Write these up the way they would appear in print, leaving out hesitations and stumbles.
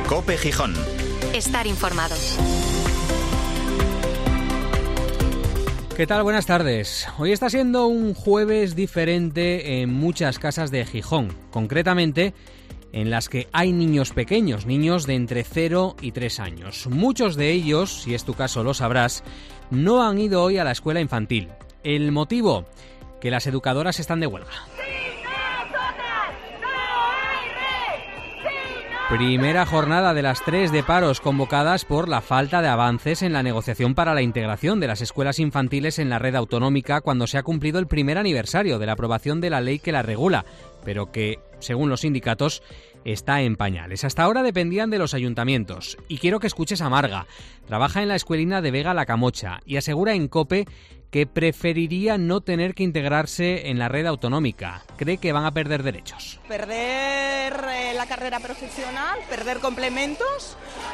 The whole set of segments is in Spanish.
COPE Gijón. Estar informado. ¿Qué tal? Buenas tardes. Hoy está siendo un jueves diferente en muchas casas de Gijón, concretamente en las que hay niños pequeños, niños de entre 0 y 3 años. Muchos de ellos, si es tu caso lo sabrás, no han ido hoy a la escuela infantil. El motivo, que las educadoras están de huelga. Primera jornada de las 3 de paros convocadas por la falta de avances en la negociación para la integración de las escuelas infantiles en la red autonómica cuando se ha cumplido el primer aniversario de la aprobación de la ley que la regula, pero que, según los sindicatos, está en pañales. Hasta ahora dependían de los ayuntamientos. Y quiero que escuches a Marga. Trabaja en la escuelina de Vega La Camocha y asegura en COPE que preferiría no tener que integrarse en la red autonómica. Cree que van a perder derechos. Perder la carrera profesional, perder complementos,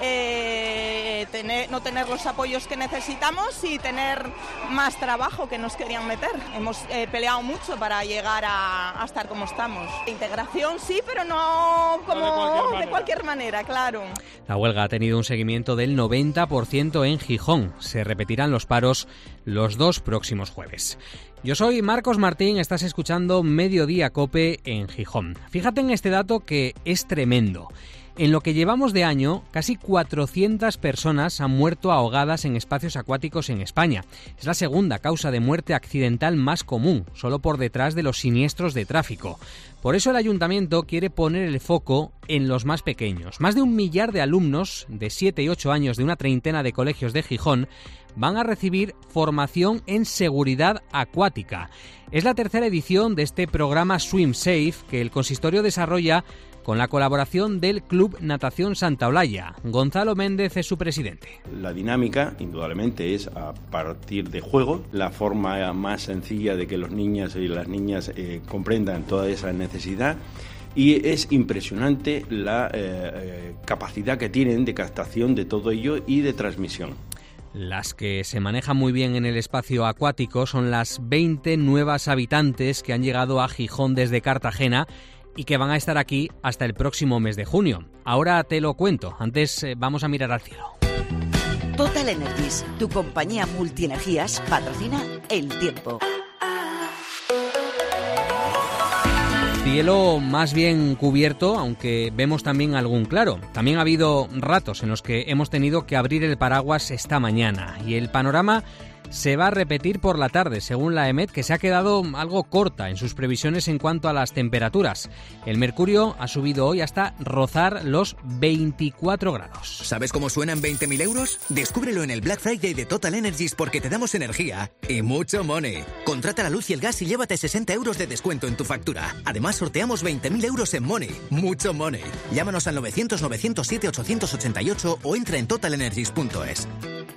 no tener los apoyos que necesitamos y tener más trabajo que nos querían meter. Hemos peleado mucho para llegar a estar como estamos. Integración sí, pero no como de cualquier manera, claro. La huelga ha tenido un seguimiento del 90% en Gijón. Se repetirán los paros los 2 próximos jueves. Yo soy Marcos Martín, estás escuchando Mediodía COPE en Gijón. Fíjate en este dato que es tremendo. En lo que llevamos de año, casi 400 personas han muerto ahogadas en espacios acuáticos en España. Es la segunda causa de muerte accidental más común, solo por detrás de los siniestros de tráfico. Por eso el ayuntamiento quiere poner el foco en los más pequeños. Más de 1 millar de alumnos de 7 y 8 años de una treintena de colegios de Gijón van a recibir formación en seguridad acuática. Es la tercera edición de este programa Swim Safe que el consistorio desarrolla con la colaboración del Club Natación Santa Olalla. Gonzalo Méndez es su presidente. La dinámica, indudablemente, es a partir de juego, la forma más sencilla de que los niños y las niñas comprendan toda esa necesidad. Y es impresionante la capacidad que tienen de captación de todo ello y de transmisión. Las que se manejan muy bien en el espacio acuático son las 20 nuevas habitantes que han llegado a Gijón desde Cartagena y que van a estar aquí hasta el próximo mes de junio. Ahora te lo cuento, antes vamos a mirar al cielo. Total Energies, tu compañía multienergías, patrocina el tiempo. Cielo más bien cubierto, aunque vemos también algún claro. También ha habido ratos en los que hemos tenido que abrir el paraguas esta mañana y el panorama se va a repetir por la tarde, según la EMET, que se ha quedado algo corta en sus previsiones en cuanto a las temperaturas. El mercurio ha subido hoy hasta rozar los 24 grados. ¿Sabes cómo suenan 20.000 euros? Descúbrelo en el Black Friday de Total Energies porque te damos energía y mucho money. Contrata la luz y el gas y llévate 60 euros de descuento en tu factura. Además, sorteamos 20.000 euros en money. Mucho money. Llámanos al 900-907-888 o entra en totalenergies.es.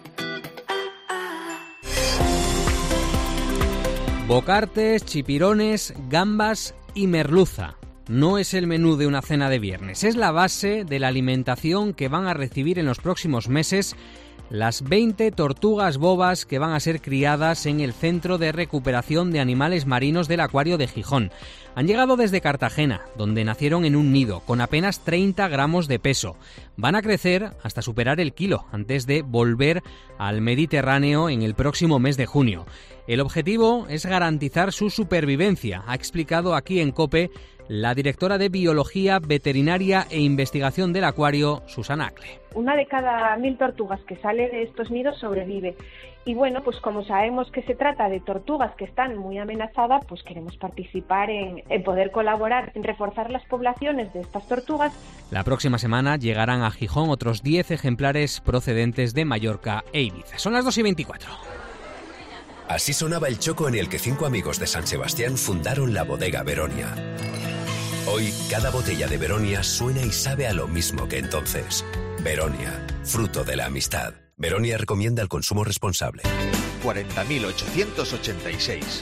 Bocartes, chipirones, gambas y merluza. No es el menú de una cena de viernes, es la base de la alimentación que van a recibir en los próximos meses las 20 tortugas bobas que van a ser criadas en el Centro de Recuperación de Animales Marinos del Acuario de Gijón. Han llegado desde Cartagena, donde nacieron en un nido, con apenas 30 gramos de peso. Van a crecer hasta superar el kilo, antes de volver al Mediterráneo en el próximo mes de junio. El objetivo es garantizar su supervivencia, ha explicado aquí en COPE la directora de Biología, Veterinaria e Investigación del Acuario, Susana Acle. 1 de cada 1.000 tortugas que sale de estos nidos sobrevive. Y bueno, pues como sabemos que se trata de tortugas que están muy amenazadas, pues queremos participar en poder colaborar en reforzar las poblaciones de estas tortugas. La próxima semana llegarán a Gijón otros 10 ejemplares procedentes de Mallorca e Ibiza. Son las 2:24. Así sonaba el choco en el que 5 amigos de San Sebastián fundaron la bodega Veronia. Hoy, cada botella de Veronia suena y sabe a lo mismo que entonces. Veronia, fruto de la amistad. Veronia recomienda el consumo responsable. 40.886.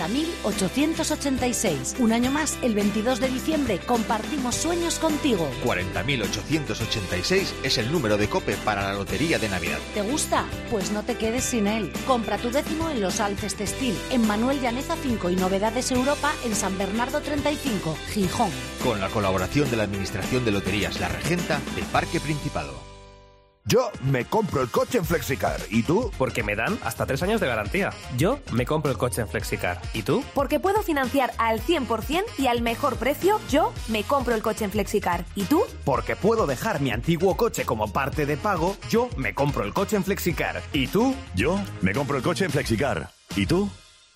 40.886. Un año más, el 22 de diciembre, compartimos sueños contigo. 40.886 es el número de COPE para la Lotería de Navidad. ¿Te gusta? Pues no te quedes sin él. Compra tu décimo en Los Alces Textil, en Manuel Llaneza 5 y Novedades Europa en San Bernardo 35, Gijón. Con la colaboración de la Administración de Loterías La Regenta del Parque Principado. Yo me compro el coche en Flexicar. ¿Y tú? Porque me dan hasta 3 años de garantía. Yo me compro el coche en Flexicar. ¿Y tú? Porque puedo financiar al 100% y al mejor precio. Yo me compro el coche en Flexicar. ¿Y tú? Porque puedo dejar mi antiguo coche como parte de pago. Yo me compro el coche en Flexicar. ¿Y tú? Yo me compro el coche en Flexicar. ¿Y tú?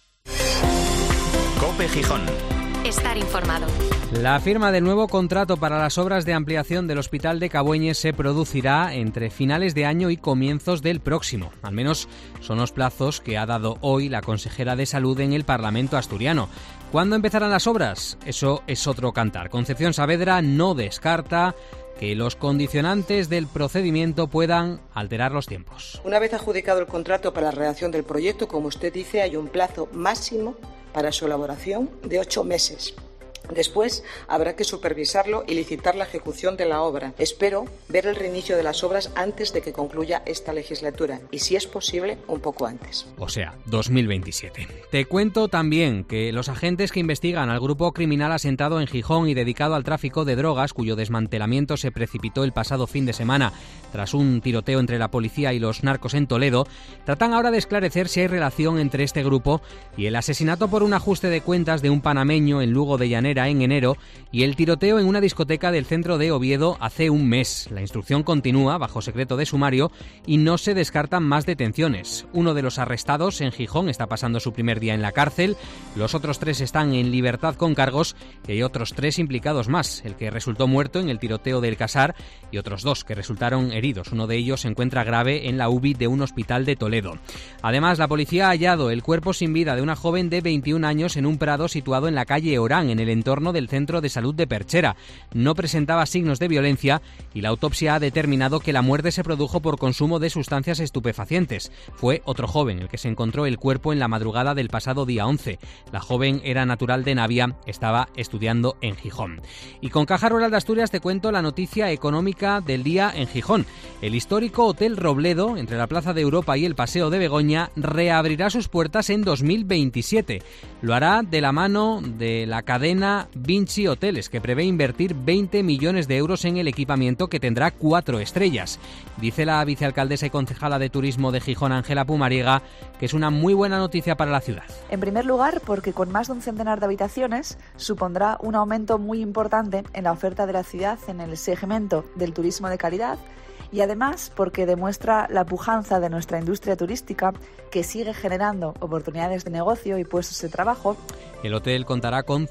COPE Gijón. Estar informado. La firma del nuevo contrato para las obras de ampliación del Hospital de Cabueñes se producirá entre finales de año y comienzos del próximo. Al menos son los plazos que ha dado hoy la consejera de Salud en el Parlamento asturiano. ¿Cuándo empezarán las obras? Eso es otro cantar. Concepción Saavedra no descarta que los condicionantes del procedimiento puedan alterar los tiempos. Una vez adjudicado el contrato para la redacción del proyecto, como usted dice, hay un plazo máximo para su elaboración de 8 meses. Después habrá que supervisarlo y licitar la ejecución de la obra. Espero ver el reinicio de las obras antes de que concluya esta legislatura y, si es posible, un poco antes. O sea, 2027. Te cuento también que los agentes que investigan al grupo criminal asentado en Gijón y dedicado al tráfico de drogas, cuyo desmantelamiento se precipitó el pasado fin de semana tras un tiroteo entre la policía y los narcos en Toledo, tratan ahora de esclarecer si hay relación entre este grupo y el asesinato por un ajuste de cuentas de un panameño en Lugo de Llanera en enero y el tiroteo en una discoteca del centro de Oviedo hace un mes. La instrucción continúa bajo secreto de sumario y no se descartan más detenciones. Uno de los arrestados en Gijón está pasando su primer día en la cárcel, los otros 3 están en libertad con cargos y hay otros 3 implicados más, el que resultó muerto en el tiroteo del Casar y otros 2 que resultaron heridos. Uno de ellos se encuentra grave en la UBI de un hospital de Toledo. Además, la policía ha hallado el cuerpo sin vida de una joven de 21 años en un prado situado en la calle Orán, en el entorno del Centro de Salud de Perchera. No presentaba signos de violencia y la autopsia ha determinado que la muerte se produjo por consumo de sustancias estupefacientes. Fue otro joven el que se encontró el cuerpo en la madrugada del pasado día 11. La joven era natural de Navia, estaba estudiando en Gijón. Y con Caja Rural de Asturias te cuento la noticia económica del día en Gijón. El histórico Hotel Robledo, entre la Plaza de Europa y el Paseo de Begoña, reabrirá sus puertas en 2027. Lo hará de la mano de la cadena Vinci Hoteles, que prevé invertir 20 millones de euros en el equipamiento que tendrá 4 estrellas. Dice la vicealcaldesa y concejala de Turismo de Gijón, Ángela Pumariega, que es una muy buena noticia para la ciudad. En primer lugar, porque con más de un centenar de habitaciones supondrá un aumento muy importante en la oferta de la ciudad en el segmento del turismo de calidad, y además porque demuestra la pujanza de nuestra industria turística, que sigue generando oportunidades de negocio y puestos de trabajo. El hotel contará con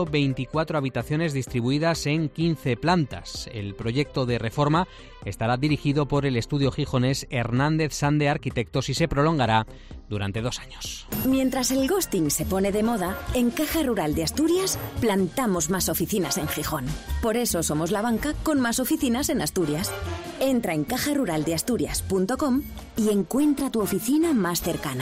124 habitaciones distribuidas en 15 plantas. El proyecto de reforma estará dirigido por el estudio gijonés Hernández Sande Arquitectos y se prolongará durante 2 años. Mientras el ghosting se pone de moda, en Caja Rural de Asturias plantamos más oficinas en Gijón. Por eso somos la banca con más oficinas en Asturias. Entra en cajaruraldeasturias.com y encuentra tu oficina más cercana.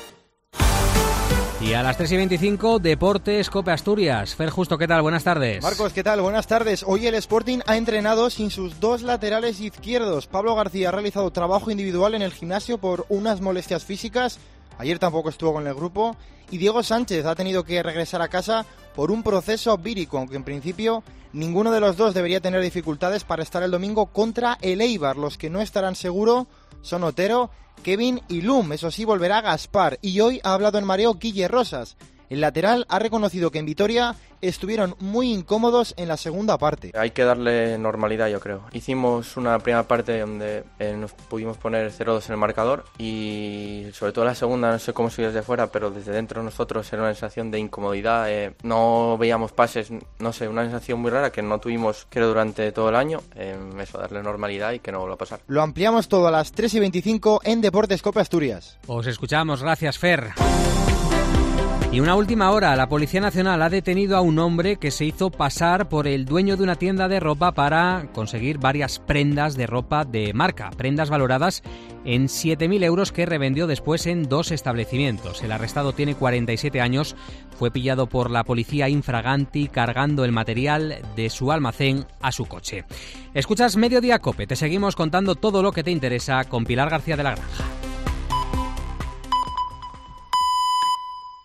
Y a las 3:25, Deportes COPE Asturias. Fer Justo, ¿qué tal? Buenas tardes. Marcos, ¿qué tal? Buenas tardes. Hoy el Sporting ha entrenado sin sus 2 laterales izquierdos. Pablo García ha realizado trabajo individual en el gimnasio por unas molestias físicas. Ayer tampoco estuvo con el grupo. Y Diego Sánchez ha tenido que regresar a casa por un proceso vírico, aunque en principio ninguno de los dos debería tener dificultades para estar el domingo contra el Eibar. Los que no estarán seguro son Otero, Kevin y Lum. Eso sí, volverá Gaspar. Y hoy ha hablado en mareo Guille Rosas. El lateral ha reconocido que en Vitoria estuvieron muy incómodos en la segunda parte. Hay que darle normalidad, yo creo. Hicimos una primera parte donde nos pudimos poner 0-2 en el marcador y sobre todo la segunda, no sé cómo soy desde fuera, pero desde dentro nosotros era una sensación de incomodidad. No veíamos pases, no sé, una sensación muy rara que no tuvimos, creo, durante todo el año. Eso, darle normalidad y que no vuelva a pasar. Lo ampliamos todo a las 3:25 en Deportes COPE Asturias. Os escuchamos, gracias Fer. Y una última hora, la Policía Nacional ha detenido a un hombre que se hizo pasar por el dueño de una tienda de ropa para conseguir varias prendas de ropa de marca, prendas valoradas en 7.000 euros que revendió después en 2 establecimientos. El arrestado tiene 47 años, fue pillado por la policía infraganti cargando el material de su almacén a su coche. Escuchas Mediodía COPE, te seguimos contando todo lo que te interesa con Pilar García de la Granja.